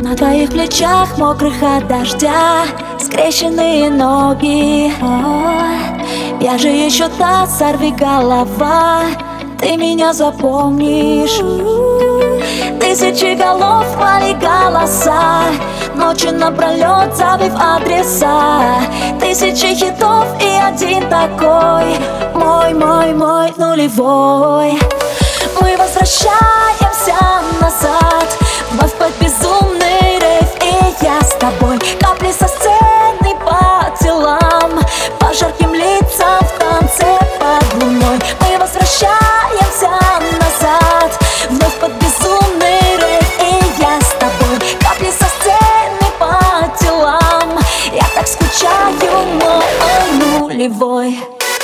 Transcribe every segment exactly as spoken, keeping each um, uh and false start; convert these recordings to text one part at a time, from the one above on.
На твоих плечах, мокрых от дождя, скрещенные ноги. О, я же еще та сорвиголова, ты меня запомнишь. Тысячи голов, мои голоса, ночи напролет забыв адреса. Тысячи хитов и один такой, мой, мой, мой нулевой. Мы возвращаемся назад, вновь под безумный рейв, и я с тобой. Капли со сцены по телам, по жарким лицам в танце под луной. Мы возвращаемся назад, вновь под безумный рейв, и я с тобой. Капли со сцены по телам, я так скучаю, мой нулевой.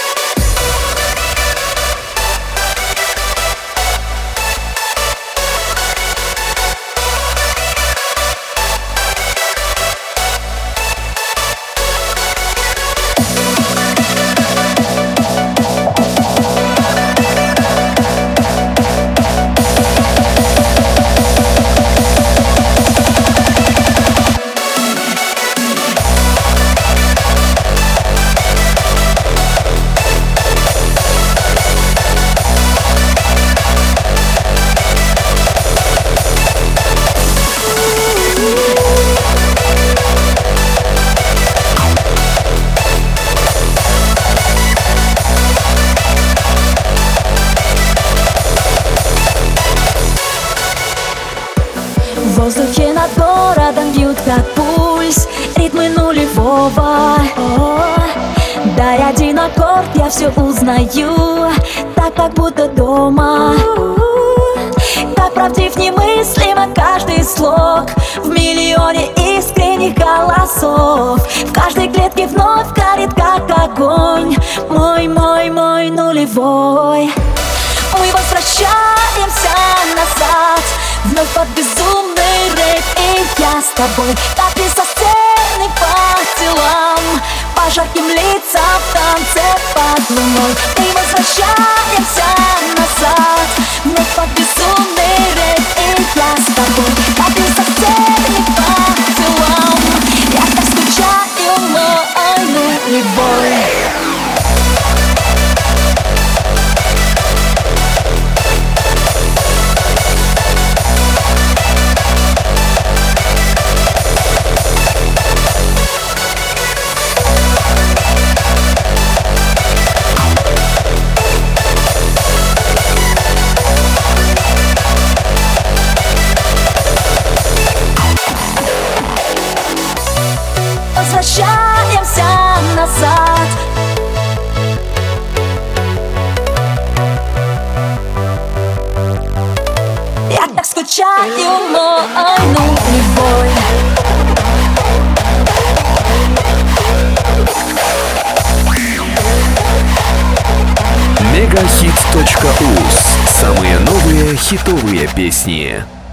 В воздухе над городом бьют как пульс ритмы нулевого. О, дай один аккорд, я все узнаю, так как будто дома. Как правдив немыслимо каждый слог в миллионе искренних голосов. В каждой клетке вновь горит как огонь, мой, мой, мой нулевой. Мы возвращаемся назад, вновь под безумный рейв, и я с тобой. Капли со сцены по телам, по жарким лицам в танце под луной. Мы возвращаемся назад, вновь под безумный рейв, и я с тобой. Капли со сцены по телам, я так скучаю, мой нулевой. Возвращаемся назад. Я так скучаю, мой нулевой. Мегахит точка уз. Самые новые хитовые песни.